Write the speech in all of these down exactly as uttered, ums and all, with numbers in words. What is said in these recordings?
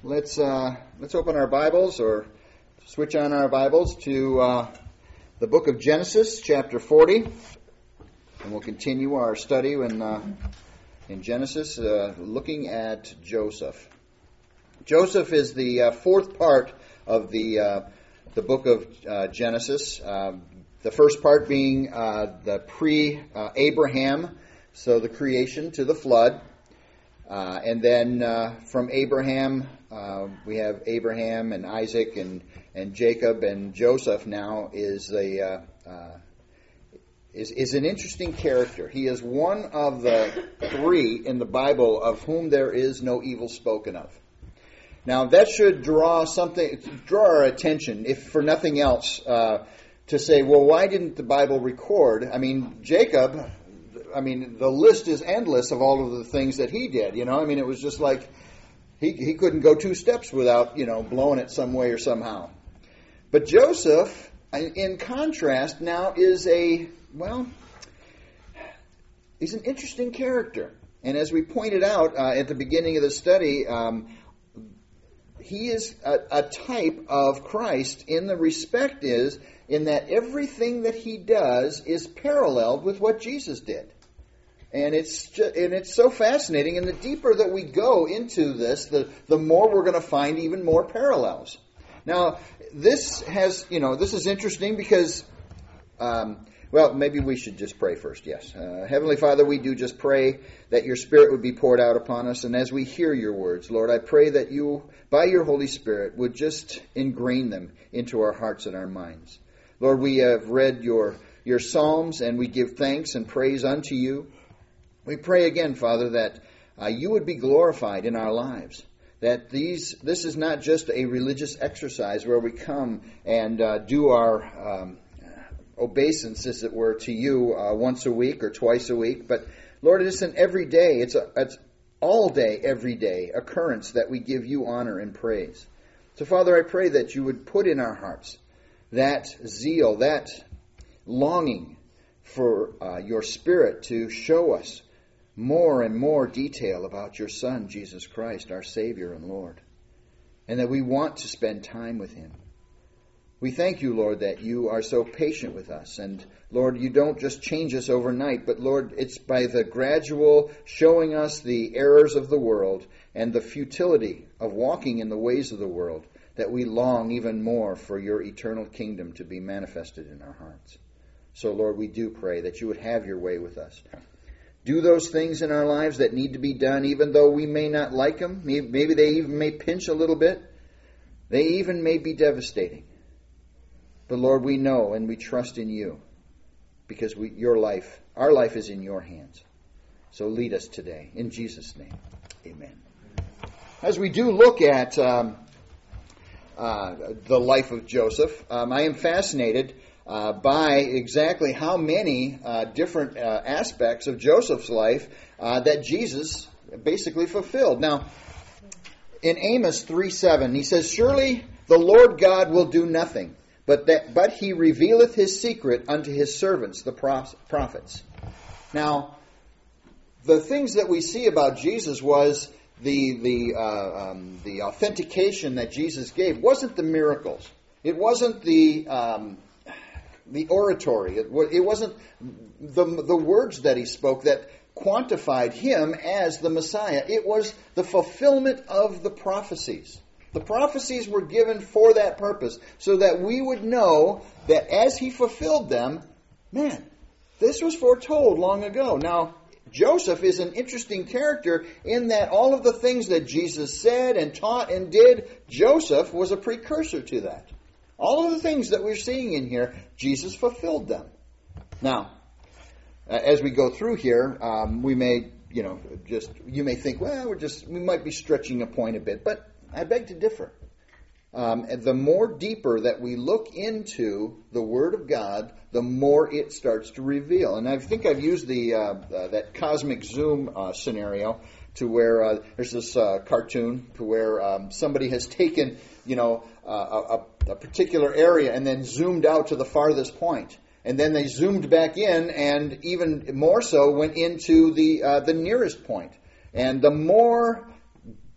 let's uh, let's open our Bibles or switch on our Bibles to uh, the book of Genesis, chapter forty, and we'll continue our study in uh, in Genesis, uh, looking at Joseph. Joseph is the uh, fourth part of the uh, the book of uh, Genesis. Uh, the first part being uh, the pre-Abraham, uh, so the creation to the flood. Uh, and then uh, from Abraham, uh, we have Abraham and Isaac and, and Jacob, and Joseph now is a uh, uh, is is an interesting character. He is one of the three in the Bible of whom there is no evil spoken of. Now that should draw something, draw our attention, if for nothing else, uh, to say, well, why didn't the Bible record? I mean, Jacob. I mean, the list is endless of all of the things that he did, you know. I mean, it was just like he he couldn't go two steps without, you know, blowing it some way or somehow. But Joseph, in contrast, now is a, well, he's an interesting character. And as we pointed out uh, at the beginning of the study, um, he is a, a type of Christ in the respect is in that everything that he does is paralleled with what Jesus did. And it's just, and it's so fascinating. And the deeper that we go into this, the, the more we're going to find even more parallels. Now, this has, you know, this is interesting because, um, well, maybe we should just pray first, yes. Uh, Heavenly Father, we do just pray that your Spirit would be poured out upon us. And as we hear your words, Lord, I pray that you, by your Holy Spirit, would just ingrain them into our hearts and our minds. Lord, we have read your, your Psalms, and we give thanks and praise unto you. We pray again, Father, that uh, you would be glorified in our lives. That these this is not just a religious exercise where we come and uh, do our um, obeisance, as it were, to you uh, once a week or twice a week. But, Lord, it's an everyday, it's a it's all day, everyday occurrence that we give you honor and praise. So, Father, I pray that you would put in our hearts that zeal, that longing for uh, your Spirit to show us more and more detail about your Son, Jesus Christ, our Savior and Lord, and that we want to spend time with him. We thank you, Lord, that you are so patient with us, and Lord, you don't just change us overnight, but Lord, it's by the gradual showing us the errors of the world and the futility of walking in the ways of the world that we long even more for your eternal kingdom to be manifested in our hearts. So, Lord, we do pray that you would have your way with us. Do those things in our lives that need to be done, even though we may not like them. Maybe they even may pinch a little bit. They even may be devastating. But Lord, we know and we trust in you because we, your life, our life is in your hands. So lead us today. In Jesus' name, amen. As we do look at um, uh, the life of Joseph, um, I am fascinated Uh, by exactly how many uh, different uh, aspects of Joseph's life uh, that Jesus basically fulfilled. Now, in Amos three seven, he says, "Surely the Lord God will do nothing, but that but he revealeth his secret unto his servants, the prophets." Now, the things that we see about Jesus was the the uh, um, the authentication that Jesus gave wasn't the miracles. It wasn't the um, The oratory. It, it wasn't the, the words that he spoke that quantified him as the Messiah. It was the fulfillment of the prophecies. The prophecies were given for that purpose, so that we would know that as he fulfilled them, man, this was foretold long ago. Now, Joseph is an interesting character in that all of the things that Jesus said and taught and did, Joseph was a precursor to that. All of the things that we're seeing in here, Jesus fulfilled them. Now, as we go through here, um, we may, you know, just you may think, well, we're just we might be stretching a point a bit, but I beg to differ. Um, the more deeper that we look into the Word of God, the more it starts to reveal. And I think I've used the uh, uh, that cosmic zoom uh, scenario to where uh, there's this uh, cartoon to where um, somebody has taken, you know, uh, a, a particular area and then zoomed out to the farthest point. And then they zoomed back in and even more so went into the uh, the nearest point. And the more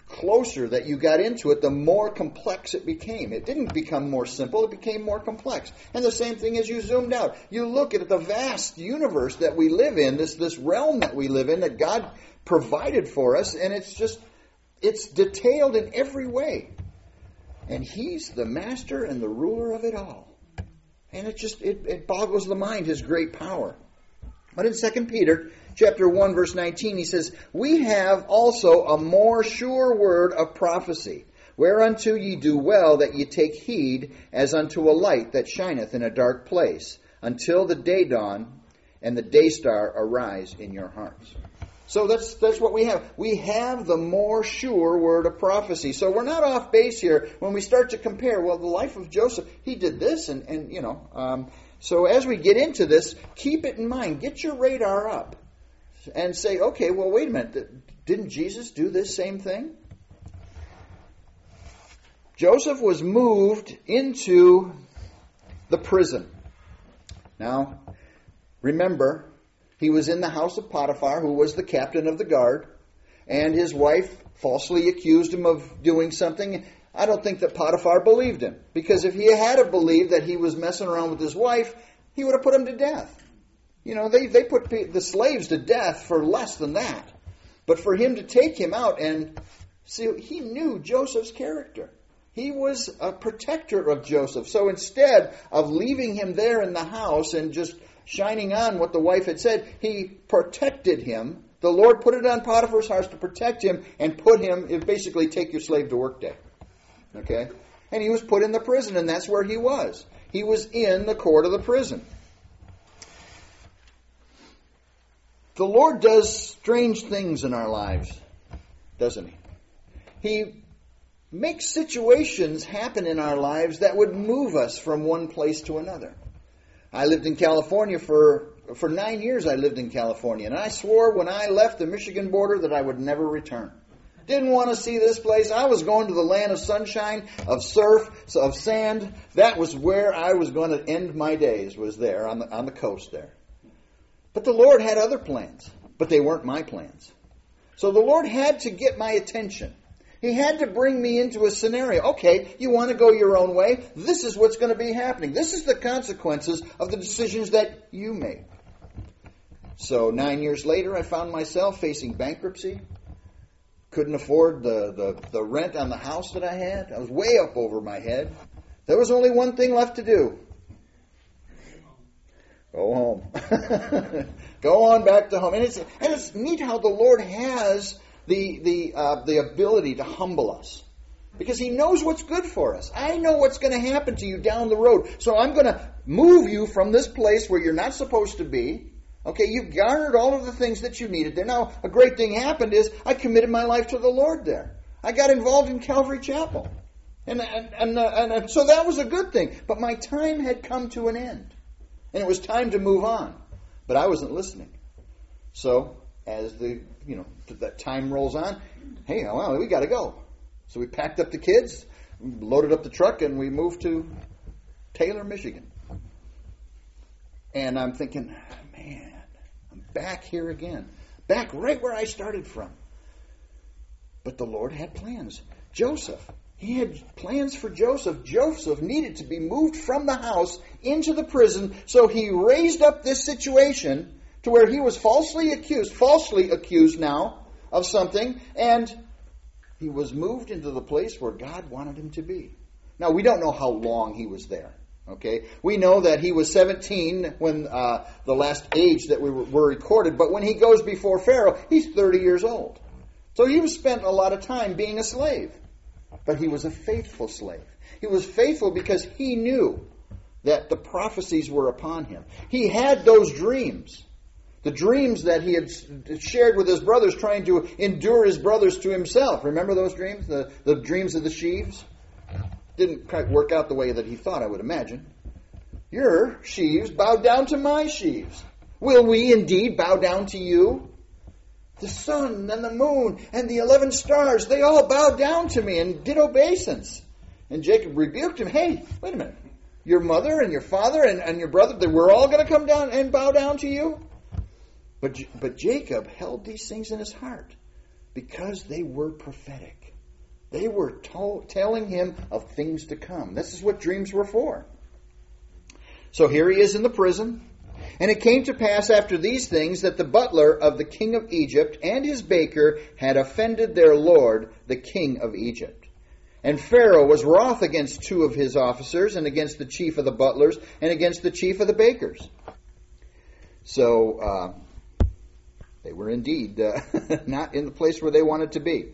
closer that you got into it, the more complex it became. It didn't become more simple, it became more complex. And the same thing as you zoomed out. You look at the vast universe that we live in, this, this realm that we live in, that God provided for us, and it's just, it's detailed in every way. And He's the master and the ruler of it all. And it just, it, it boggles the mind, His great power. But in Second Peter chapter one, verse nineteen, he says, "We have also a more sure word of prophecy, whereunto ye do well that ye take heed, as unto a light that shineth in a dark place, until the day dawn and the day star arise in your hearts." So that's that's what we have. We have the more sure word of prophecy. So we're not off base here when we start to compare. Well, the life of Joseph, he did this, and, and you know. Um, so as we get into this, keep it in mind. Get your radar up and say, okay, well, wait a minute. Didn't Jesus do this same thing? Joseph was moved into the prison. Now, remember, he was in the house of Potiphar, who was the captain of the guard, and his wife falsely accused him of doing something. I don't think that Potiphar believed him, because if he had have believed that he was messing around with his wife, he would have put him to death. You know, they, they put the slaves to death for less than that. But for him to take him out and see, he knew Joseph's character. He was a protector of Joseph. So instead of leaving him there in the house and just shining on what the wife had said, he protected him. The Lord put it on Potiphar's heart to protect him and put him, it basically take your slave to work day. Okay? And he was put in the prison, and that's where he was. He was in the court of the prison. The Lord does strange things in our lives, doesn't He? He makes situations happen in our lives that would move us from one place to another. I lived in California for, for nine years I lived in California, and I swore when I left the Michigan border that I would never return. Didn't want to see this place. I was going to the land of sunshine, of surf, of sand. That was where I was going to end my days, was there on the, on the coast there. But the Lord had other plans, but they weren't my plans. So the Lord had to get my attention. He had to bring me into a scenario. Okay, you want to go your own way? This is what's going to be happening. This is the consequences of the decisions that you made. So nine years later, I found myself facing bankruptcy. Couldn't afford the, the, the rent on the house that I had. I was way up over my head. There was only one thing left to do. Go home. Go on back to home. And it's, and it's neat how the Lord has the the uh, the ability to humble us, because He knows what's good for us. I know what's going to happen to you down the road, so I'm going to move you from this place where you're not supposed to be. Okay, you've garnered all of the things that you needed there. Now, a great thing happened is I committed my life to the Lord there. I got involved in Calvary Chapel, and and and, uh, and, and so that was a good thing. But my time had come to an end, and it was time to move on. But I wasn't listening. So as the you know that time rolls on, hey, well, we got to go. So we packed up the kids, loaded up the truck, and we moved to Taylor, Michigan. And I'm thinking, man, I'm back here again, back right where I started from. But the Lord had plans. Joseph, He had plans for Joseph. Joseph needed to be moved from the house into the prison, so He raised up this situation to where he was falsely accused, falsely accused now of something, and he was moved into the place where God wanted him to be. Now, we don't know how long he was there. Okay, we know that he was seventeen when uh, the last age that we were, were recorded, but when he goes before Pharaoh, he's thirty years old. So he was spent a lot of time being a slave, but he was a faithful slave. He was faithful because he knew that the prophecies were upon him. He had those dreams. The dreams that he had shared with his brothers, trying to endure his brothers to himself. Remember those dreams? The, the dreams of the sheaves? Didn't quite work out the way that he thought, I would imagine. Your sheaves bowed down to my sheaves. Will we indeed bow down to you? The sun and the moon and the eleven stars, they all bowed down to me and did obeisance. And Jacob rebuked him. Hey, wait a minute. Your mother and your father and, and your brother, they were all going to come down and bow down to you? But, but Jacob held these things in his heart because they were prophetic. They were to- telling him of things to come. This is what dreams were for. So here he is in the prison. And it came to pass after these things that the butler of the king of Egypt and his baker had offended their lord, the king of Egypt. And Pharaoh was wroth against two of his officers, and against the chief of the butlers, and against the chief of the bakers. So uh, they were indeed uh, not in the place where they wanted to be.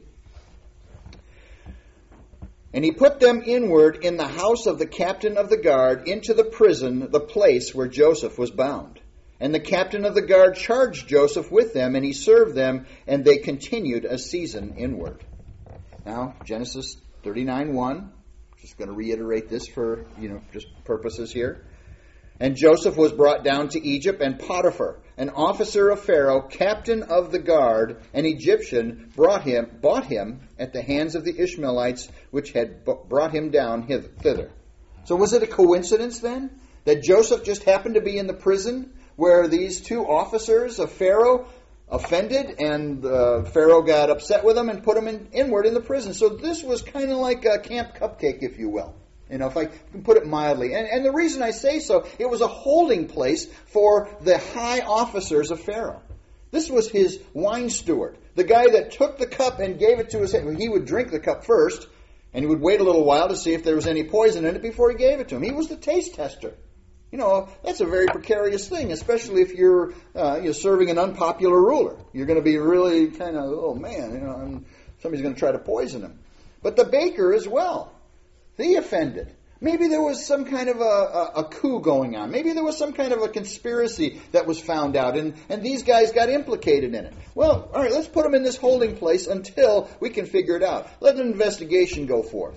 And he put them inward in the house of the captain of the guard into the prison, the place where Joseph was bound. And the captain of the guard charged Joseph with them, and he served them, and they continued a season inward. Now, Genesis thirty-nine one. Just going to reiterate this for, you know, just purposes here. And Joseph was brought down to Egypt, and Potiphar, an officer of Pharaoh, captain of the guard, an Egyptian, brought him, bought him at the hands of the Ishmaelites, which had brought him down thither. So was it a coincidence then that Joseph just happened to be in the prison where these two officers of Pharaoh offended, and uh, Pharaoh got upset with them and put him in, inward in the prison? So this was kind of like a Camp Cupcake, if you will. You know, if I can put it mildly. And, and the reason I say so, it was a holding place for the high officers of Pharaoh. This was his wine steward, the guy that took the cup and gave it to his head. He would drink the cup first, and he would wait a little while to see if there was any poison in it before he gave it to him. He was the taste tester. You know, that's a very precarious thing, especially if you're uh, you're serving an unpopular ruler. You're going to be really kind of, oh man, you know, and somebody's going to try to poison him. But the baker as well. They offended. Maybe there was some kind of a, a, a coup going on. Maybe there was some kind of a conspiracy that was found out, and, and these guys got implicated in it. Well, all right, let's put them in this holding place until we can figure it out. Let an investigation go forth.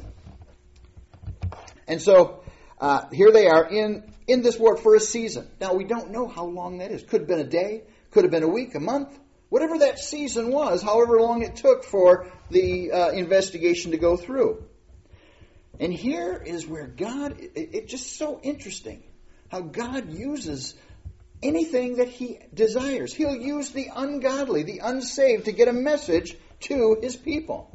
And so uh, here they are in, in this ward for a season. Now, we don't know how long that is. Could have been a day, could have been a week, a month. Whatever that season was, however long it took for the uh, investigation to go through. And here is where God, it's it just so interesting how God uses anything that He desires. He'll use the ungodly, the unsaved, to get a message to His people,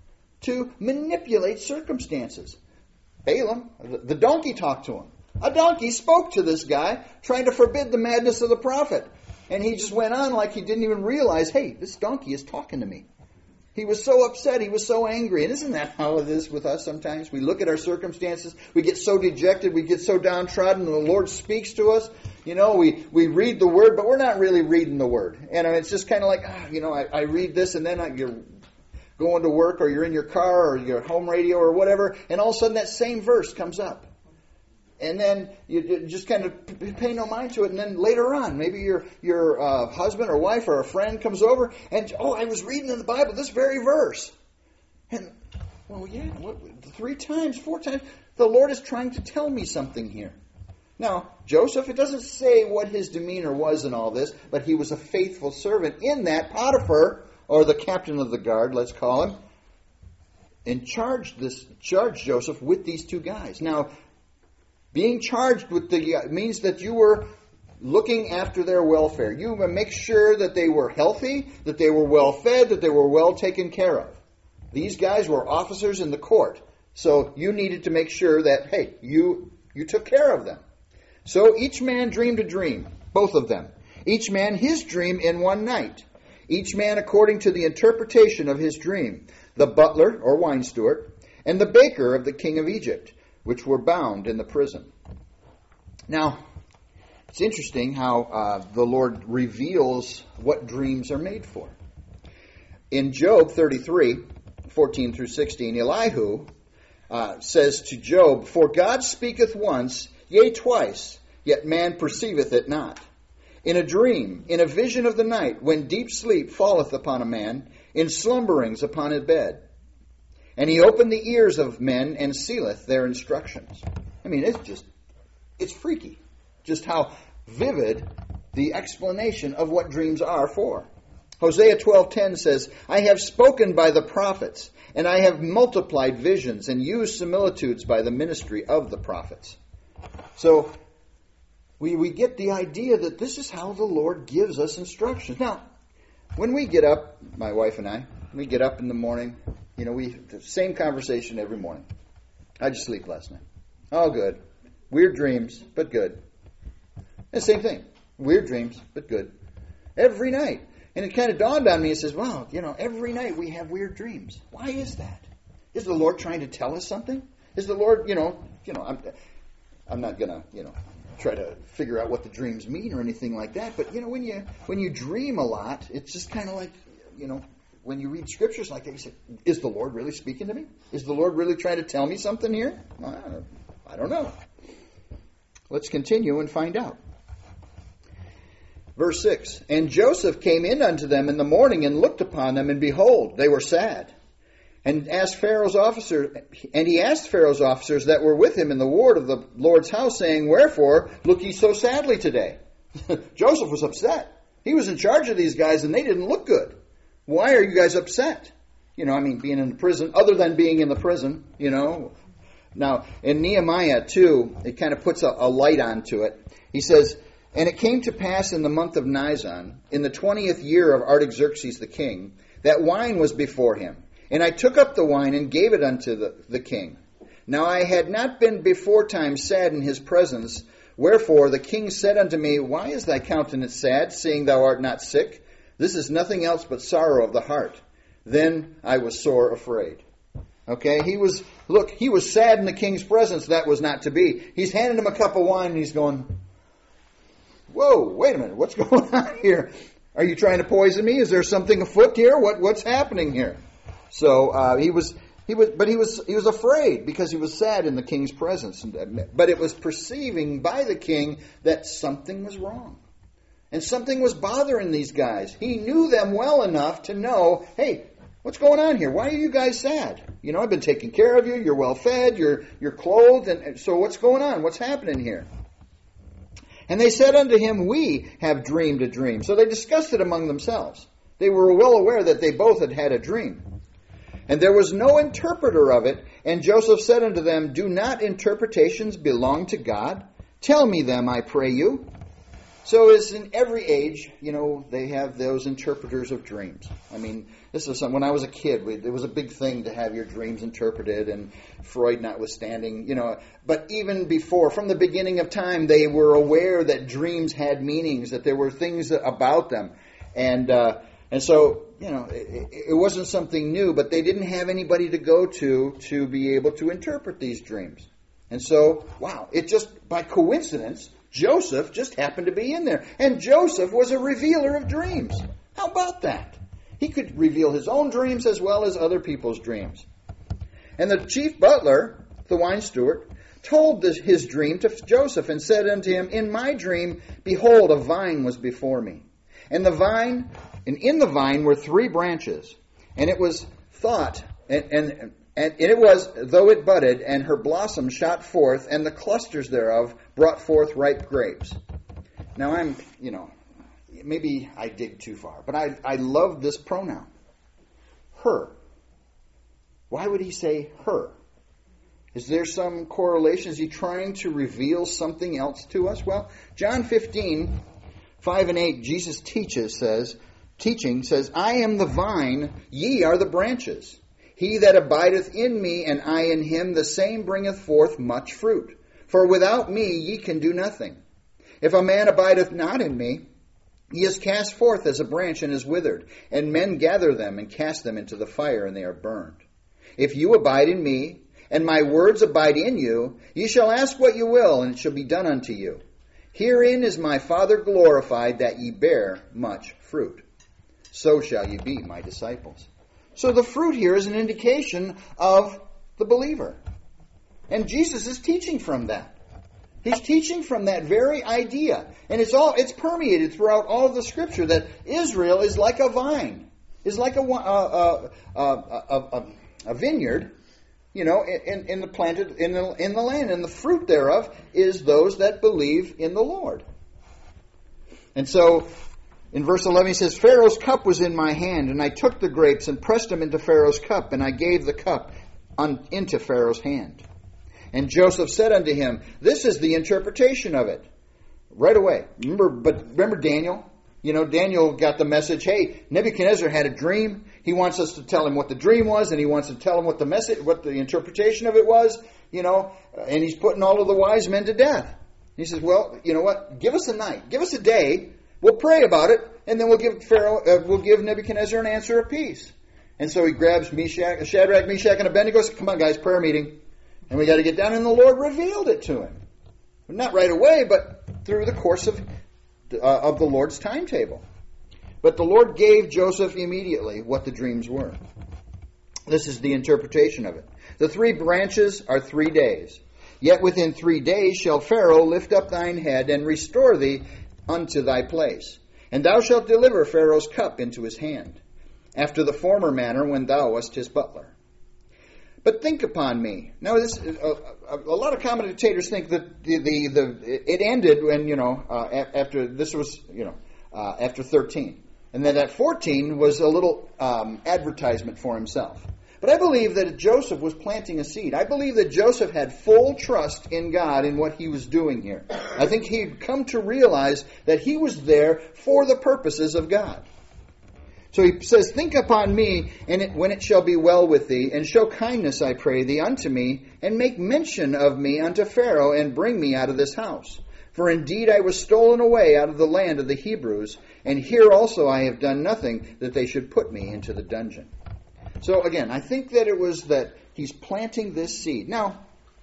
to manipulate circumstances. Balaam, the donkey talked to him. A donkey spoke to this guy, trying to forbid the madness of the prophet. And he just went on like he didn't even realize, hey, this donkey is talking to me. He was so upset. He was so angry. And isn't that how it is with us sometimes? We look at our circumstances. We get so dejected. We get so downtrodden. And the Lord speaks to us. You know, we, we read the Word, but we're not really reading the Word. And it's just kind of like, ah, you know, I, I read this, and then I, you're going to work, or you're in your car, or your home radio, or whatever, and all of a sudden that same verse comes up. And then you just kind of pay no mind to it. And then later on, maybe your your uh, husband or wife or a friend comes over and, oh, I was reading in the Bible this very verse. And, well, yeah, what, three times, four times, the Lord is trying to tell me something here. Now, Joseph, it doesn't say what his demeanor was in all this, but he was a faithful servant in that. Potiphar, or the captain of the guard, let's call him, and charged this charged Joseph with these two guys. Now, being charged with the means that you were looking after their welfare. You make sure that they were healthy, that they were well fed, that they were well taken care of. These guys were officers in the court, so you needed to make sure that, hey, you you took care of them. So each man dreamed a dream, both of them. Each man his dream in one night. Each man according to the interpretation of his dream. The butler, or wine steward, and the baker of the king of Egypt, which were bound in the prison. Now, it's interesting how uh, the Lord reveals what dreams are made for. In Job thirty-three, fourteen through sixteen, Elihu uh, says to Job, For God speaketh once, yea twice, yet man perceiveth it not. In a dream, in a vision of the night, when deep sleep falleth upon a man, in slumberings upon his bed. And he opened the ears of men and sealeth their instructions. I mean, it's just, it's freaky. Just how vivid the explanation of what dreams are for. Hosea twelve ten says, I have spoken by the prophets, and I have multiplied visions, and used similitudes by the ministry of the prophets. So, we, we get the idea that this is how the Lord gives us instructions. Now, when we get up, my wife and I, we get up in the morning. You know, we the same conversation every morning. How'd you sleep last night? Oh, good. Weird dreams, but good. The same thing. Weird dreams, but good. Every night. And it kind of dawned on me, it says, wow, you know, every night we have weird dreams. Why is that? Is the Lord trying to tell us something? Is the Lord, you know, you know, I'm, I'm not going to, you know, try to figure out what the dreams mean or anything like that. But, you know, when you when you dream a lot, it's just kind of like, you know, when you read scriptures like that, you say, is the Lord really speaking to me? Is the Lord really trying to tell me something here? I don't know. Let's continue and find out. Verse six, and Joseph came in unto them in the morning and looked upon them, and behold, they were sad. And asked Pharaoh's officer, and he asked Pharaoh's officers that were with him in the ward of the Lord's house, saying, wherefore look ye so sadly today? Joseph was upset. He was in charge of these guys, and they didn't look good. Why are you guys upset? You know, I mean, being in the prison, other than being in the prison, you know. Now, in Nehemiah two, it kind of puts a, a light onto it. He says, and it came to pass in the month of Nisan, in the twentieth year of Artaxerxes the king, that wine was before him. And I took up the wine and gave it unto the, the king. Now I had not been beforetime sad in his presence. Wherefore the king said unto me, why is thy countenance sad, seeing thou art not sick? This is nothing else but sorrow of the heart. Then I was sore afraid. Okay, he was, look, he was sad in the king's presence. That was not to be. He's handing him a cup of wine and he's going, whoa, wait a minute, what's going on here? Are you trying to poison me? Is there something afoot here? What what's happening here? So uh, he was he was, but he was he was afraid because he was sad in the king's presence. But it was perceiving by the king that something was wrong, and something was bothering these guys. He knew them well enough to know, hey, what's going on here? Why are you guys sad? You know, I've been taking care of you. You're well fed. You're you're clothed. And so what's going on? What's happening here? And they said unto him, we have dreamed a dream. So they discussed it among themselves. They were well aware that they both had had a dream. And there was no interpreter of it. And Joseph said unto them, do not interpretations belong to God? Tell me them, I pray you. So as in every age, you know, they have those interpreters of dreams. I mean, this is some, when I was a kid, we, it was a big thing to have your dreams interpreted, and Freud notwithstanding, you know. But even before, from the beginning of time, they were aware that dreams had meanings, that there were things about them. And uh, and so, you know, it, it wasn't something new, but they didn't have anybody to go to to be able to interpret these dreams. And so, wow, it just, by coincidence, Joseph just happened to be in there. And Joseph was a revealer of dreams. How about that? He could reveal his own dreams as well as other people's dreams. And the chief butler, the wine steward, told this, his dream to Joseph and said unto him, in my dream, behold, a vine was before me. And the vine, and in the vine were three branches. And it was thought, and, and And it was, though it budded, and her blossom shot forth, and the clusters thereof brought forth ripe grapes. Now I'm, you know, maybe I dig too far, but I, I love this pronoun. Her. Why would he say her? Is there some correlation? Is he trying to reveal something else to us? Well, John fifteen, five and eight, Jesus teaches, says, teaching says, I am the vine, ye are the branches. He that abideth in me, and I in him, the same bringeth forth much fruit. For without me ye can do nothing. If a man abideth not in me, he is cast forth as a branch and is withered, and men gather them and cast them into the fire, and they are burned. If you abide in me, and my words abide in you, ye shall ask what you will, and it shall be done unto you. Herein is my Father glorified, that ye bear much fruit. So shall ye be my disciples. So the fruit here is an indication of the believer. And Jesus is teaching from that. He's teaching from that very idea. And it's all it's permeated throughout all of the Scripture that Israel is like a vine, is like a, a, a, a, a vineyard, you know, in, in the planted in the, in the land. And the fruit thereof is those that believe in the Lord. And so in verse eleven, he says, Pharaoh's cup was in my hand, and I took the grapes and pressed them into Pharaoh's cup, and I gave the cup un- into Pharaoh's hand. And Joseph said unto him, this is the interpretation of it. Right away. Remember, but remember Daniel? You know, Daniel got the message, hey, Nebuchadnezzar had a dream. He wants us to tell him what the dream was, and he wants to tell him what the message, what the interpretation of it was, you know, and he's putting all of the wise men to death. He says, well, you know what? Give us a night. Give us a day. We'll pray about it, and then we'll give Pharaoh, uh, we'll give Nebuchadnezzar an answer of peace. And so he grabs Meshach, Shadrach, Meshach, and Abednego. Goes, come on, guys, prayer meeting. And we got to get down. And the Lord revealed it to him. Not right away, but through the course of uh, of the Lord's timetable. But the Lord gave Joseph immediately what the dreams were. This is the interpretation of it. The three branches are three days. Yet within three days shall Pharaoh lift up thine head and restore thee unto thy place. And thou shalt deliver Pharaoh's cup into his hand, after the former manner when thou wast his butler. But think upon me. Now, this a, a, a lot of commentators think that the the, the it ended when you know uh, after this was you know uh, after thirteen, and then that fourteen was a little um, advertisement for himself. But I believe that Joseph was planting a seed. I believe that Joseph had full trust in God in what he was doing here. I think he'd come to realize that he was there for the purposes of God. So he says, think upon me, and it, when it shall be well with thee, and show kindness, I pray thee, unto me, and make mention of me unto Pharaoh, and bring me out of this house. For indeed I was stolen away out of the land of the Hebrews, and here also I have done nothing that they should put me into the dungeon. So again, I think that it was that he's planting this seed. Now,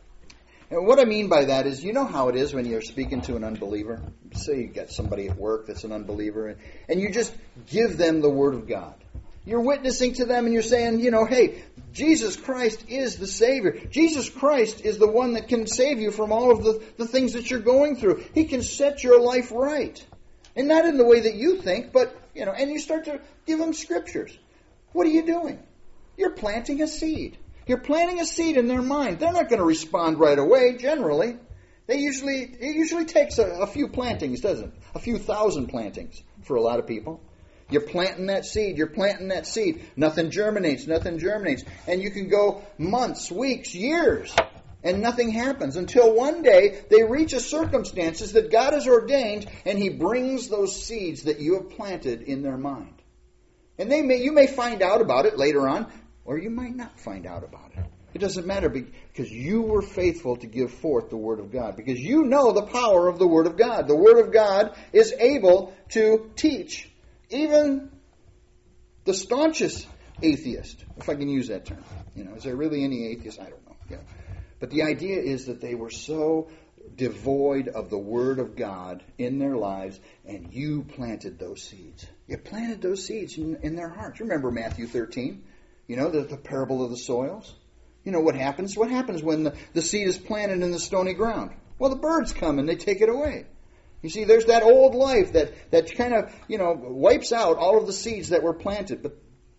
and what I mean by that is, you know how it is when you're speaking to an unbeliever? Say you got somebody at work that's an unbeliever, and, and you just give them the Word of God. You're witnessing to them and you're saying, you know, hey, Jesus Christ is the Savior. Jesus Christ is the one that can save you from all of the, the things that you're going through. He can set your life right. And not in the way that you think, but, you know, and you start to give them scriptures. What are you doing? You're planting a seed. You're planting a seed in their mind. They're not going to respond right away, generally. They usually It usually takes a, a few plantings, doesn't it? A few thousand plantings for a lot of people. You're planting that seed. You're planting that seed. Nothing germinates. Nothing germinates. And you can go months, weeks, years, and nothing happens until one day they reach a circumstances that God has ordained, and He brings those seeds that you have planted in their mind. And they may you may find out about it later on, or you might not find out about it. It doesn't matter because you were faithful to give forth the Word of God. Because you know the power of the Word of God. The Word of God is able to teach even the staunchest atheist, if I can use that term. You know, is there really any atheist? I don't know. Yeah. But the idea is that they were so devoid of the Word of God in their lives, and you planted those seeds. You planted those seeds in, in their hearts. Remember Matthew thirteen? You know, the, the parable of the soils? You know what happens? What happens when the, the seed is planted in the stony ground? Well, the birds come and they take it away. You see, there's that old life that, that kind of, you know, wipes out all of the seeds that were planted. But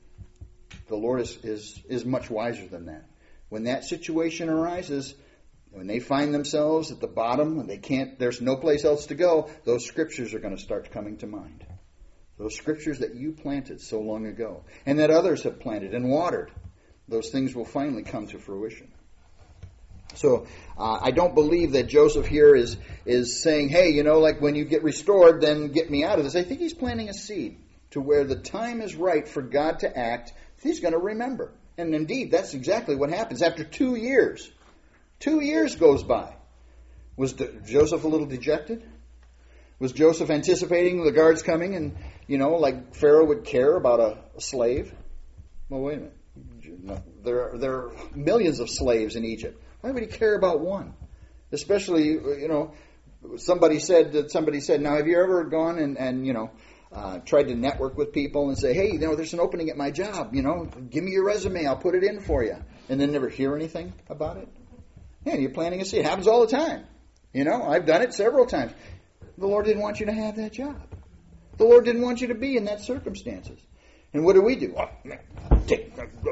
the Lord is, is, is much wiser than that. When that situation arises, when they find themselves at the bottom and they can't, there's no place else to go, those scriptures are going to start coming to mind. Those scriptures that you planted so long ago and that others have planted and watered, those things will finally come to fruition. So uh, I don't believe that Joseph here is is saying, hey, you know, like when you get restored, then get me out of this. I think he's planting a seed to where the time is right for God to act. He's going to remember. And indeed, that's exactly what happens. After two years, two years goes by. Was Joseph a little dejected? Was Joseph anticipating the guards coming and, you know, like Pharaoh would care about a, a slave? Well, wait a minute. There are, there are millions of slaves in Egypt. Why would he care about one? Especially, you know, somebody said that somebody said, now have you ever gone and, and you know, uh, tried to network with people and say, hey, you know, there's an opening at my job, you know, give me your resume, I'll put it in for you. And then never hear anything about it? Yeah, you're planting a seed. It happens all the time. You know, I've done it several times. The Lord didn't want you to have that job. The Lord didn't want you to be in that circumstances. And what do we do? Oh, man, take,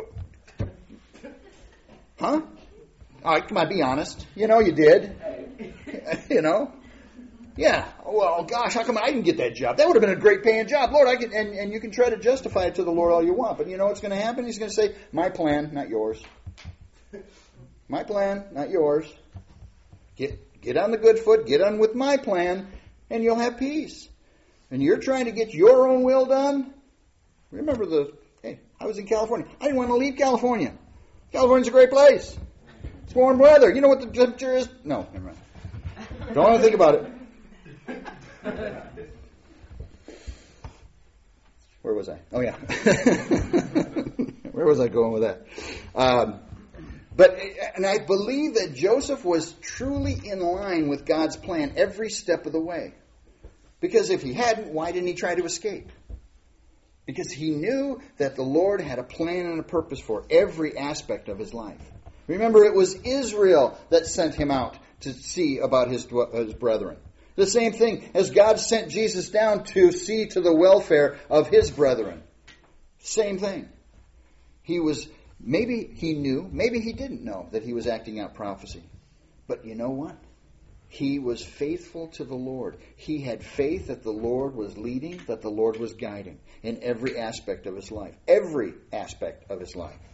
huh? All right, come on, be honest. You know you did. You know? Yeah. Well, gosh, how come I didn't get that job? That would have been a great paying job. Lord, I can, and, and you can try to justify it to the Lord all you want. But you know what's going to happen? He's going to say, my plan, not yours. My plan, not yours. Get, get on the good foot, get on with my plan, and you'll have peace. and you're trying to get your own will done, remember the, hey, I was in California. I didn't want to leave California. California's a great place. It's warm weather. You know what the temperature is? No, never mind. Don't want to think about it. Where was I? Oh, yeah. Where was I going with that? Um, but, and I believe that Joseph was truly in line with God's plan every step of the way. Because if he hadn't, why didn't he try to escape? Because he knew that the Lord had a plan and a purpose for every aspect of his life. Remember, it was Israel that sent him out to see about his, his brethren. The same thing as God sent Jesus down to see to the welfare of his brethren. Same thing. He was, maybe he knew, maybe he didn't know that he was acting out prophecy. But you know what? He was faithful to the Lord. He had faith that the Lord was leading, that the Lord was guiding in every aspect of his life. Every aspect of his life.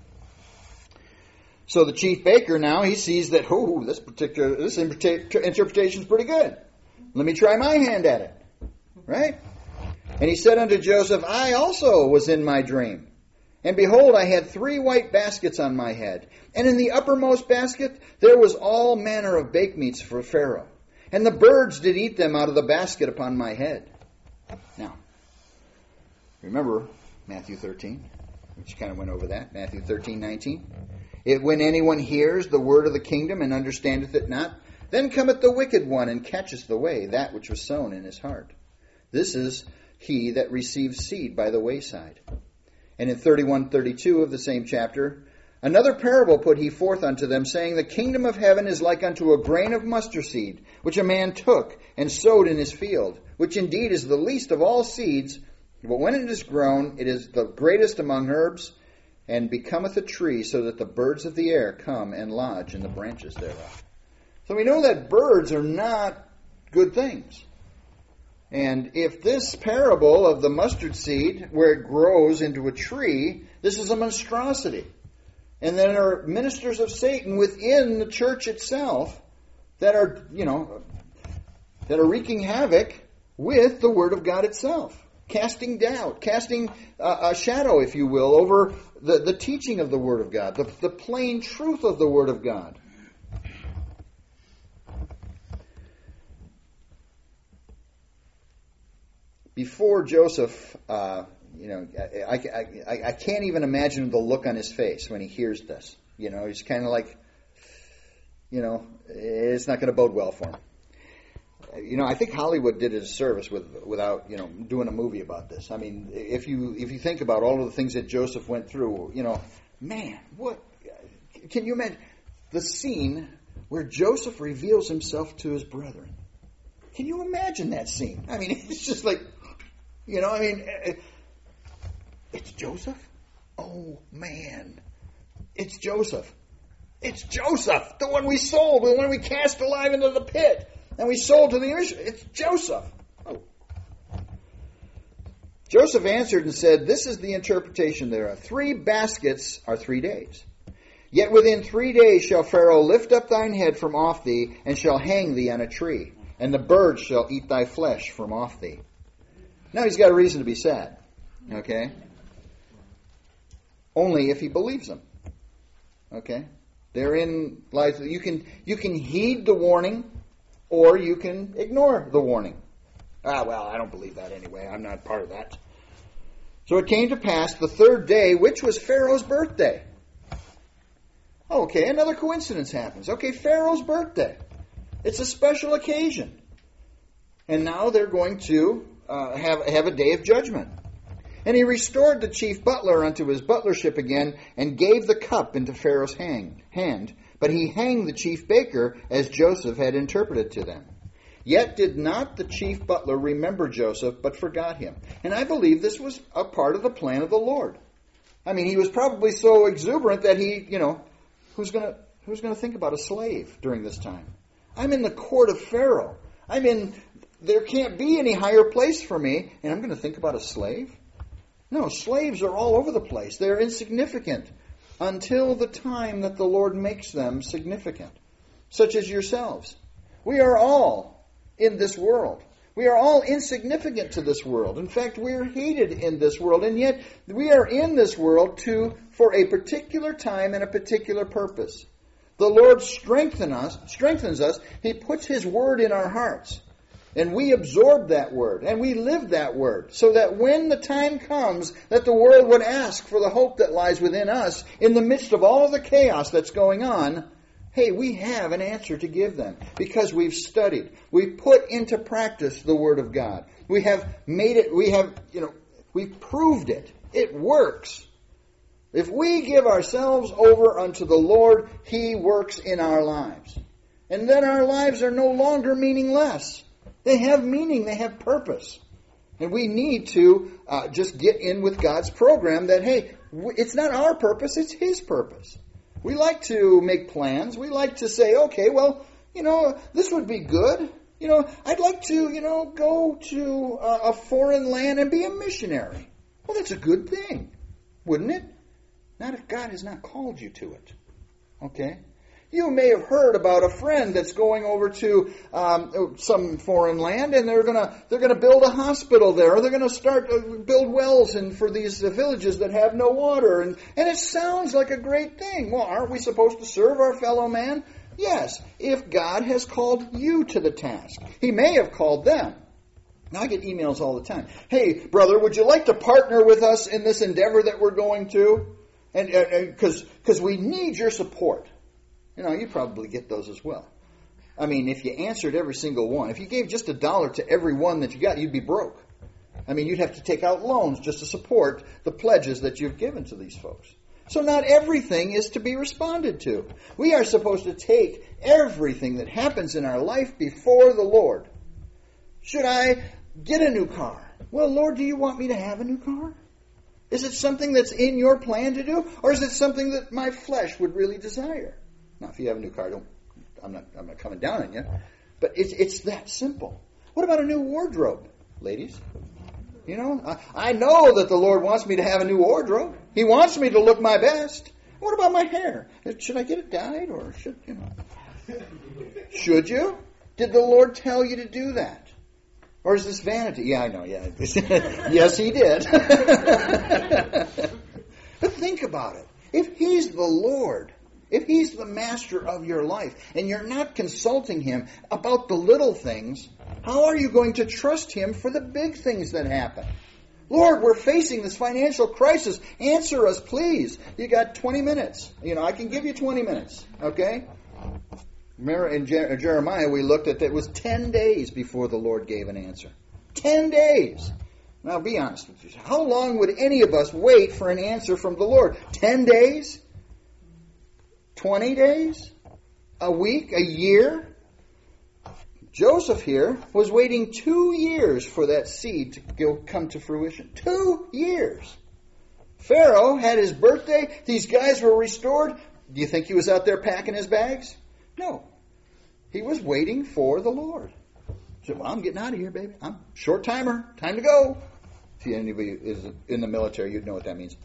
So the chief baker now, he sees that, oh, this particular this interpretation is pretty good. Let me try my hand at it. Right? And he said unto Joseph, I also was in my dream. And behold, I had three white baskets on my head. And in the uppermost basket there was all manner of bake meats for Pharaoh. And the birds did eat them out of the basket upon my head. Now, remember Matthew thirteen, which kind of went over that. Matthew thirteen, nineteen. It, when anyone hears the word of the kingdom and understandeth it not, then cometh the wicked one and catcheth away that which was sown in his heart. This is he that receives seed by the wayside. And in thirty-one, thirty-two of the same chapter, another parable put he forth unto them, saying, the kingdom of heaven is like unto a grain of mustard seed, which a man took and sowed in his field, which indeed is the least of all seeds, but when it is grown, it is the greatest among herbs, and becometh a tree, so that the birds of the air come and lodge in the branches thereof. So we know that birds are not good things. And if this parable of the mustard seed, where it grows into a tree, this is a monstrosity. And there are ministers of Satan within the church itself that are, you know, that are wreaking havoc with the Word of God itself. Casting doubt, casting uh, a shadow, if you will, over the, the teaching of the Word of God, the, the plain truth of the Word of God. Before Joseph, uh, you know, I, I, I, I can't even imagine the look on his face when he hears this. You know, he's kind of like, you know, it's not going to bode well for him. You know, I think Hollywood did it a service with, without, you know, doing a movie about this. I mean, if you if you think about all of the things that Joseph went through, you know, man, what can you imagine the scene where Joseph reveals himself to his brethren? Can you imagine that scene? I mean, it's just like, you know, I mean, it's Joseph? Oh, man. It's Joseph. It's Joseph, the one we sold, the one we cast alive into the pit. And we sold to the Egyptians. It's Joseph. Oh. Joseph answered and said, this is the interpretation thereof. Three baskets are three days. Yet within three days shall Pharaoh lift up thine head from off thee, and shall hang thee on a tree. And the birds shall eat thy flesh from off thee. Now he's got a reason to be sad. Okay? Only if he believes them. Okay? Therein lies, you can, you can heed the warning, or you can ignore the warning. Ah, well, I don't believe that anyway. I'm not part of that. So it came to pass the third day, which was Pharaoh's birthday. Okay, another coincidence happens. Okay, Pharaoh's birthday. It's a special occasion. And now they're going to uh, have, have a day of judgment. And he restored the chief butler unto his butlership again, and gave the cup into Pharaoh's hang, hand. But he hanged the chief baker, as Joseph had interpreted to them. Yet did not the chief butler remember Joseph, but forgot him. And I believe this was a part of the plan of the Lord. I mean, he was probably so exuberant that he, you know, who's going to who's going to think about a slave during this time? I'm in the court of Pharaoh. I'm in, there can't be any higher place for me, and I'm going to think about a slave? No, slaves are all over the place. They're insignificant until the time that the Lord makes them significant, such as yourselves. We are all in this world. We are all insignificant to this world. In fact, we are hated in this world, and yet we are in this world to for a particular time and a particular purpose. The Lord strengthens us, strengthens us. He puts His word in our hearts, and we absorb that word, and we live that word, so that when the time comes that the world would ask for the hope that lies within us, in the midst of all of the chaos that's going on, hey, we have an answer to give them because we've studied. We've put into practice the Word of God. We have made it, we have, you know, we've proved it. It works. If we give ourselves over unto the Lord, He works in our lives. And then our lives are no longer meaningless. They have meaning. They have purpose. And we need to uh, just get in with God's program that, hey, it's not our purpose, it's His purpose. We like to make plans. We like to say, okay, well, you know, this would be good. You know, I'd like to, you know, go to a, a foreign land and be a missionary. Well, that's a good thing, wouldn't it? Not if God has not called you to it. Okay? You may have heard about a friend that's going over to um, some foreign land, and they're gonna they're gonna build a hospital there, or they're gonna start uh, build wells in for these uh, villages that have no water, and and it sounds like a great thing. Well, aren't we supposed to serve our fellow man? Yes, if God has called you to the task. He may have called them. Now I get emails all the time. Hey, brother, would you like to partner with us in this endeavor that we're going to? And because uh, because we need your support. You know, you probably get those as well. I mean, if you answered every single one, if you gave just a dollar to every one that you got, you'd be broke. I mean, you'd have to take out loans just to support the pledges that you've given to these folks. So not everything is to be responded to. We are supposed to take everything that happens in our life before the Lord. Should I get a new car? Well, Lord, do you want me to have a new car? Is it something that's in your plan to do? Or is it something that my flesh would really desire? Now, if you have a new car, don't, I'm not I'm not coming down on you. But it's it's that simple. What about a new wardrobe, ladies? You know, I, I know that the Lord wants me to have a new wardrobe. He wants me to look my best. What about my hair? Should I get it dyed or should, you know? Should you? Did the Lord tell you to do that? Or is this vanity? Yeah, I know, yeah. Yes, He did. But think about it. If He's the Lord, if He's the master of your life, and you're not consulting Him about the little things, how are you going to trust Him for the big things that happen? Lord, we're facing this financial crisis. Answer us, please. You got twenty minutes. You know, I can give you twenty minutes. Okay? Remember in Jeremiah, we looked at that. It was ten days before the Lord gave an answer. Ten days. Now, be honest with you. How long would any of us wait for an answer from the Lord? Ten days? Twenty days? A week? A year? Joseph here was waiting two years for that seed to go, come to fruition. Two years. Pharaoh had his birthday. These guys were restored. Do you think he was out there packing his bags? No. He was waiting for the Lord. He said, well, I'm getting out of here, baby. I'm short timer. Time to go. If anybody is in the military, you'd know what that means.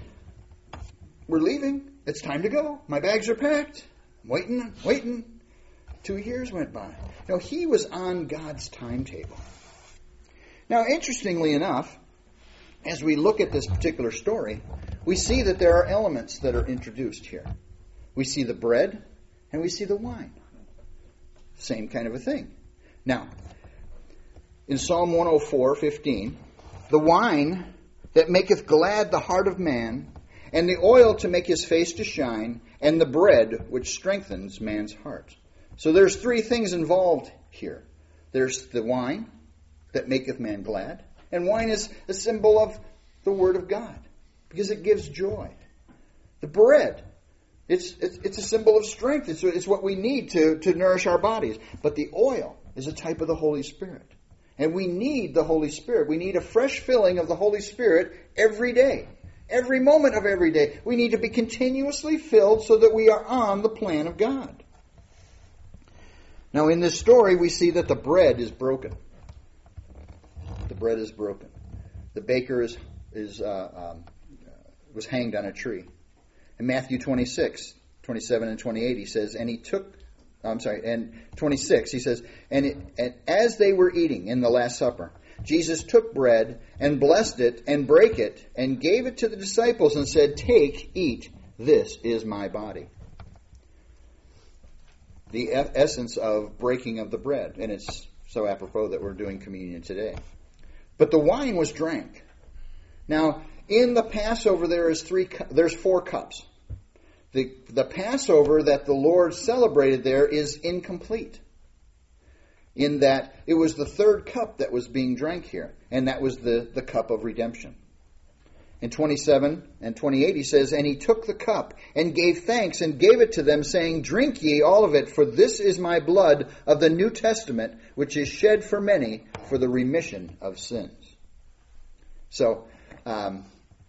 We're leaving. It's time to go. My bags are packed. I'm waiting, waiting. Two years went by. No, he was on God's timetable. Now, interestingly enough, as we look at this particular story, we see that there are elements that are introduced here. We see the bread and we see the wine. Same kind of a thing. Now, in Psalm one oh four, fifteen, the wine that maketh glad the heart of man, and the oil to make his face to shine, and the bread which strengthens man's heart. So there's three things involved here. There's the wine that maketh man glad. And wine is a symbol of the Word of God because it gives joy. The bread, it's it's, it's a symbol of strength. It's, it's what we need to, to nourish our bodies. But the oil is a type of the Holy Spirit. And we need the Holy Spirit. We need a fresh filling of the Holy Spirit every day. Every moment of every day. We need to be continuously filled so that we are on the plan of God. Now in this story we see that the bread is broken. The bread is broken. The baker is is uh, um, was hanged on a tree. In Matthew twenty-six, twenty-seven and twenty-eight he says, and he took I'm sorry, and twenty-six, he says, and, it, and as they were eating in the Last Supper, Jesus took bread and blessed it and brake it and gave it to the disciples and said, "Take, eat, this is my body." The essence of breaking of the bread, and it's so apropos that we're doing communion today. But the wine was drank. Now, in the Passover, there is three. There's four cups. The, the Passover that the Lord celebrated there is incomplete, in that it was the third cup that was being drank here, and that was the, the cup of redemption. In twenty-seven and twenty-eight, he says, "And he took the cup and gave thanks and gave it to them, saying, Drink ye all of it, for this is my blood of the New Testament, which is shed for many for the remission of sins." So, um,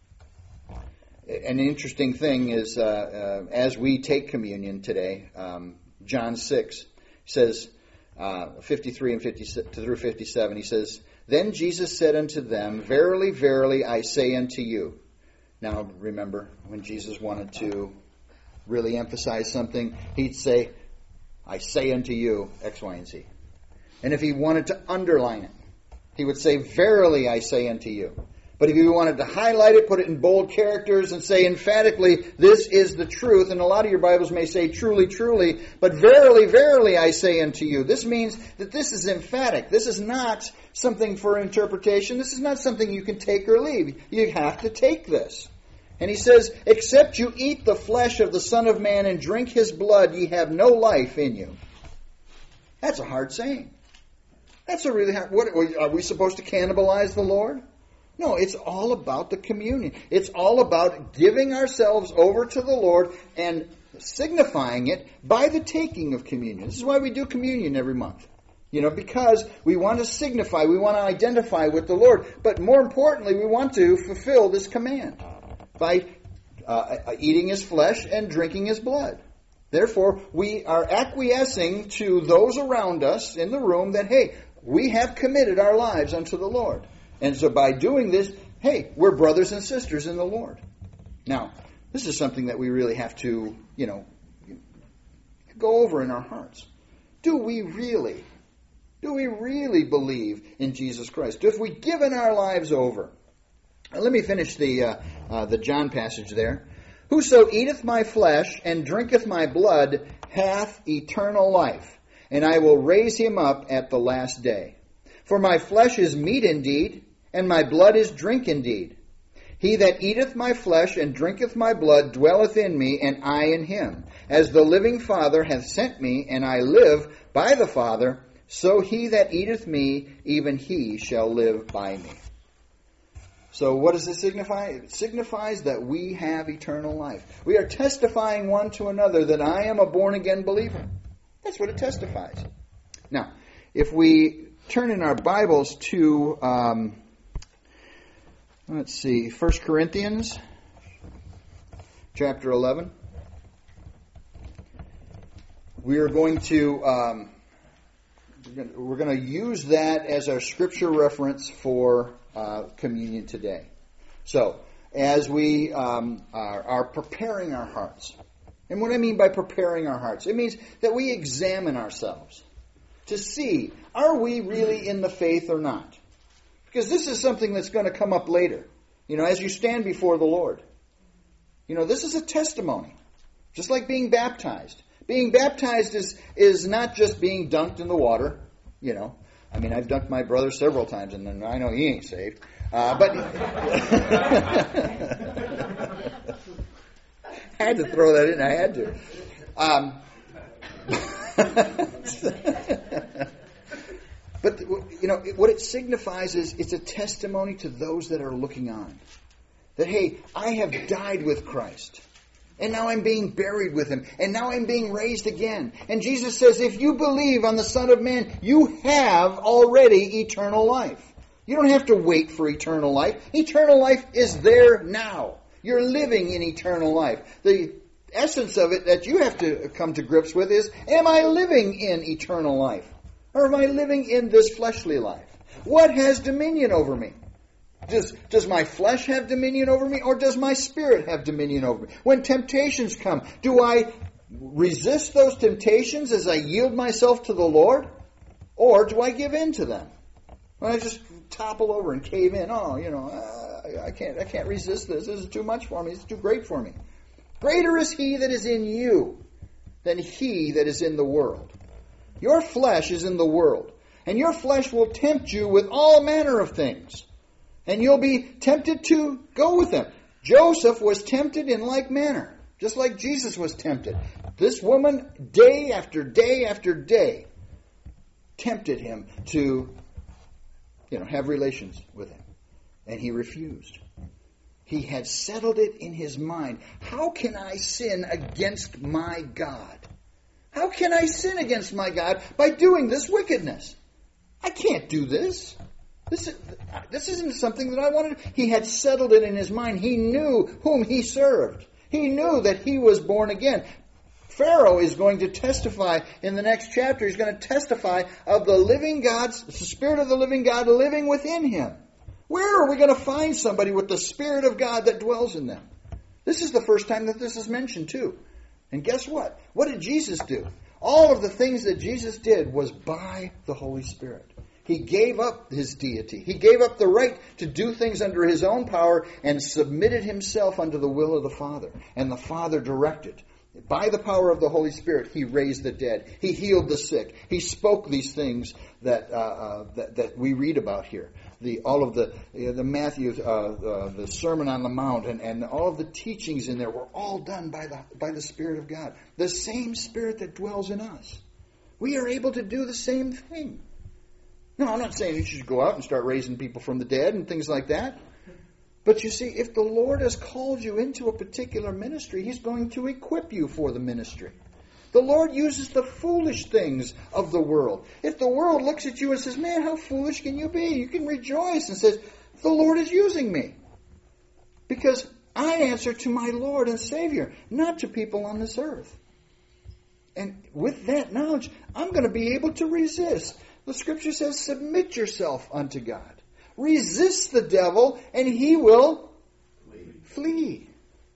an interesting thing is, uh, uh, as we take communion today, um, John six says, uh, fifty-three and fifty through fifty-seven, he says, "Then Jesus said unto them, Verily, verily, I say unto you." Now, remember, when Jesus wanted to really emphasize something, he'd say, "I say unto you, X, Y, and Z." And if he wanted to underline it, he would say, "Verily, I say unto you." But if you wanted to highlight it, put it in bold characters and say emphatically, "This is the truth," and a lot of your Bibles may say "truly, truly," but "verily, verily, I say unto you." This means that this is emphatic. This is not something for interpretation. This is not something you can take or leave. You have to take this. And he says, "Except you eat the flesh of the Son of Man and drink his blood, ye have no life in you." That's a hard saying. That's a really hard... What, are we supposed to cannibalize the Lord? No, it's all about the communion. It's all about giving ourselves over to the Lord and signifying it by the taking of communion. This is why we do communion every month. You know, because we want to signify, we want to identify with the Lord. But more importantly, we want to fulfill this command by uh, eating his flesh and drinking his blood. Therefore, we are acquiescing to those around us in the room that, hey, we have committed our lives unto the Lord. And so by doing this, hey, we're brothers and sisters in the Lord. Now, this is something that we really have to, you know, go over in our hearts. Do we really, do we really believe in Jesus Christ? Have we given our lives over? Now, let me finish the uh, uh, the John passage there. "Whoso eateth my flesh and drinketh my blood hath eternal life, and I will raise him up at the last day. For my flesh is meat indeed, and my blood is drink indeed. He that eateth my flesh and drinketh my blood dwelleth in me, and I in him. As the living Father hath sent me, and I live by the Father, so he that eateth me, even he shall live by me." So what does this signify? It signifies that we have eternal life. We are testifying one to another that I am a born-again believer. That's what it testifies. Now, if we turn in our Bibles to... Um, Let's see, First Corinthians chapter eleven. We are going to um, we're going to use that as our scripture reference for uh, communion today. So, as we um, are, are preparing our hearts, and what I mean by preparing our hearts, it means that we examine ourselves to see, are we really in the faith or not? Because this is something that's going to come up later. You know, as you stand before the Lord. You know, this is a testimony. Just like being baptized. Being baptized is, is not just being dunked in the water. You know. I mean, I've dunked my brother several times, and then I know he ain't saved. Uh, but I had to throw that in. I had to. Um, But, you know, what it signifies is it's a testimony to those that are looking on. That, hey, I have died with Christ. And now I'm being buried with him. And now I'm being raised again. And Jesus says, if you believe on the Son of Man, you have already eternal life. You don't have to wait for eternal life. Eternal life is there now. You're living in eternal life. The essence of it that you have to come to grips with is, am I living in eternal life? Or am I living in this fleshly life? What has dominion over me? Does, does my flesh have dominion over me, or does my spirit have dominion over me? When temptations come, do I resist those temptations as I yield myself to the Lord? Or do I give in to them? When I just topple over and cave in, oh, you know, uh, I can't I can't resist this. This is too much for me. It's too great for me. Greater is He that is in you than he that is in the world. Your flesh is in the world, and your flesh will tempt you with all manner of things, and you'll be tempted to go with them. Joseph was tempted in like manner, just like Jesus was tempted. This woman, day after day after day, tempted him to, you know, have relations with him. And he refused. He had settled it in his mind. How can I sin against my God? How can I sin against my God by doing this wickedness? I can't do this. This, is, this isn't something that I wanted. He had settled it in his mind. He knew whom he served. He knew that he was born again. Pharaoh is going to testify in the next chapter. He's going to testify of the living God's, the Spirit of the living God living within him. Where are we going to find somebody with the Spirit of God that dwells in them? This is the first time that this is mentioned too. And guess what? What did Jesus do? All of the things that Jesus did was by the Holy Spirit. He gave up his deity. He gave up the right to do things under his own power and submitted himself unto the will of the Father. And the Father directed. By the power of the Holy Spirit, he raised the dead. He healed the sick. He spoke these things that uh, uh, that, that we read about here. The all of the uh, the Matthew, uh, uh, the Sermon on the Mount, and, and all of the teachings in there were all done by the by the Spirit of God. The same Spirit that dwells in us. We are able to do the same thing. No, I'm not saying you should go out and start raising people from the dead and things like that. But you see, if the Lord has called you into a particular ministry, He's going to equip you for the ministry. The Lord uses the foolish things of the world. If the world looks at you and says, man, how foolish can you be? You can rejoice and says, the Lord is using me. Because I answer to my Lord and Savior, not to people on this earth. And with that knowledge, I'm going to be able to resist. The Scripture says, submit yourself unto God. Resist the devil, and he will flee. flee.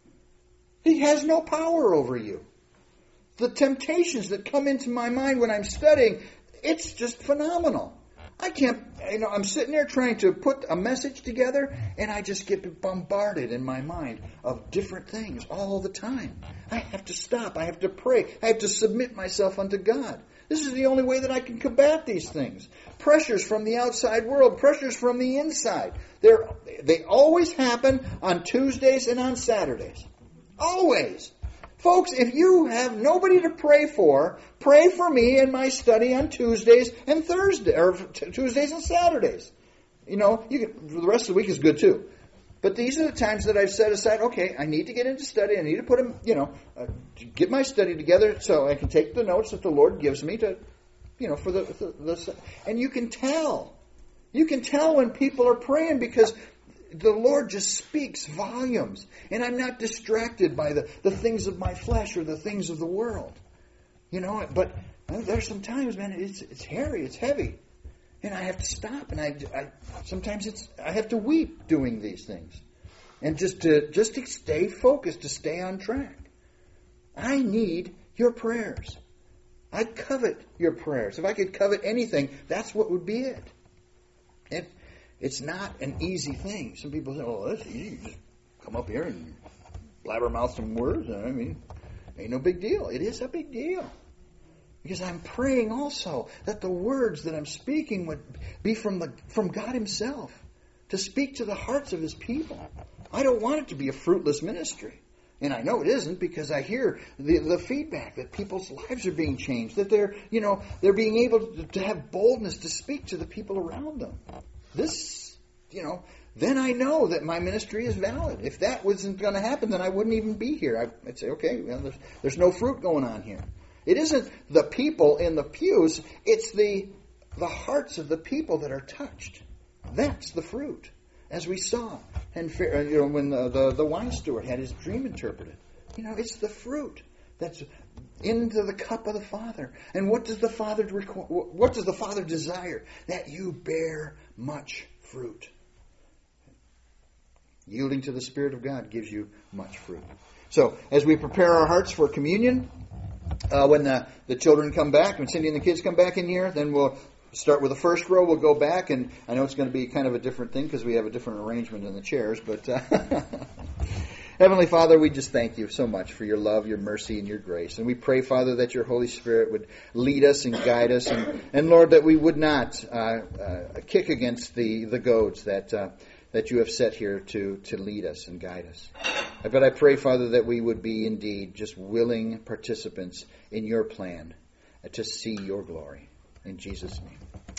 He has no power over you. The temptations that come into my mind when I'm studying, it's just phenomenal. I can't, you know, I'm sitting there trying to put a message together, and I just get bombarded in my mind of different things all the time. I have to stop. I have to pray. I have to submit myself unto God. This is the only way that I can combat these things. Pressures from the outside world, pressures from the inside. They're, they always happen on Tuesdays and on Saturdays. Always. Folks, if you have nobody to pray for, pray for me in my study on Tuesdays and Thursdays, or t- Tuesdays and Saturdays. You know, you can, the rest of the week is good too. But these are the times that I've set aside, okay, I need to get into study. I need to put them, you know, uh, get my study together so I can take the notes that the Lord gives me to, you know, for the, the, the and you can tell. You can tell when people are praying because the Lord just speaks volumes. And I'm not distracted by the, the things of my flesh or the things of the world. You know, but there's some times, man, it's it's hairy, it's heavy. And I have to stop, and I, I sometimes it's I have to weep doing these things, and just to just to stay focused, to stay on track. I need your prayers. I covet your prayers. If I could covet anything, that's what would be it. It it's not an easy thing. Some people say, "Oh, that's easy. You just come up here and blabbermouth some words." I mean, ain't no big deal. It is a big deal. Because I'm praying also that the words that I'm speaking would be from the from God Himself to speak to the hearts of His people. I don't want it to be a fruitless ministry. And I know it isn't because I hear the, the feedback that people's lives are being changed, that they're, you know, they're being able to, to have boldness to speak to the people around them. This, you know, then I know that my ministry is valid. If that wasn't going to happen, then I wouldn't even be here. I'd say, okay, well, there's, there's no fruit going on here. It isn't the people in the pews, it's the the hearts of the people that are touched. That's the fruit, as we saw. And you know, when the, the, the wine steward had his dream interpreted. You know, it's the fruit that's into the cup of the Father. And what does the Father what does the Father desire? That you bear much fruit. Yielding to the Spirit of God gives you much fruit. So, as we prepare our hearts for communion, uh, when the, the children come back, when Cindy and the kids come back in here, then we'll start with the first row. We'll go back, and I know it's going to be kind of a different thing because we have a different arrangement in the chairs, but uh, Heavenly Father, we just thank you so much for your love, your mercy, and your grace. And we pray, Father, that your Holy Spirit would lead us and guide us, and, and Lord, that we would not uh, uh, kick against the, the goads that uh, that you have set here to, to lead us and guide us. But I pray, Father, that we would be indeed just willing participants in your plan to see your glory. In Jesus' name.